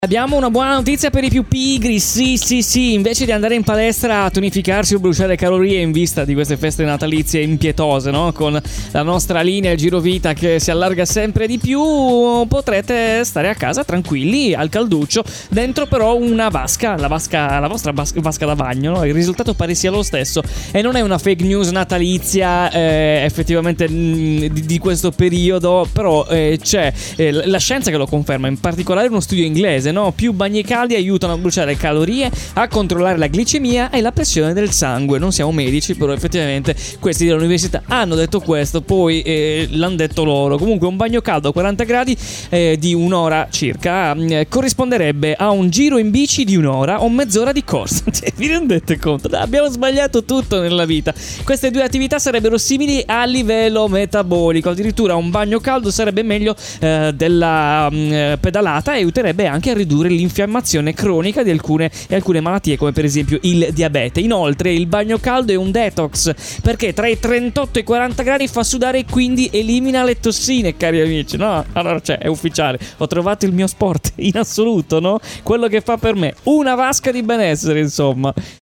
Abbiamo una buona notizia per i più pigri, sì, invece di andare in palestra a tonificarsi o bruciare calorie in vista di queste feste natalizie impietose, no? Con la nostra linea Girovita che si allarga sempre di più, potrete stare a casa tranquilli, al calduccio, dentro però una vasca, la vostra vasca da bagno, no? Il risultato pare sia lo stesso e non è una fake news natalizia effettivamente di questo periodo, però c'è la scienza che lo conferma, in particolare uno studio inglese. No? Più bagni caldi aiutano a bruciare calorie, a controllare la glicemia e la pressione del sangue. Non siamo medici, però effettivamente questi dell'università hanno detto questo, poi l'hanno detto loro. Comunque un bagno caldo a 40 gradi di un'ora circa corrisponderebbe a un giro in bici di un'ora o mezz'ora di corsa. Vi rendete conto? Abbiamo sbagliato tutto nella vita. Queste due attività sarebbero simili a livello metabolico. Addirittura un bagno caldo sarebbe meglio della pedalata e aiuterebbe anche a ridurre l'infiammazione cronica di alcune malattie, come per esempio il diabete. Inoltre il bagno caldo è un detox, perché tra i 38 e i 40 gradi fa sudare e quindi elimina le tossine, cari amici, no? Allora, è ufficiale, ho trovato il mio sport in assoluto, no? Quello che fa per me una vasca di benessere, insomma.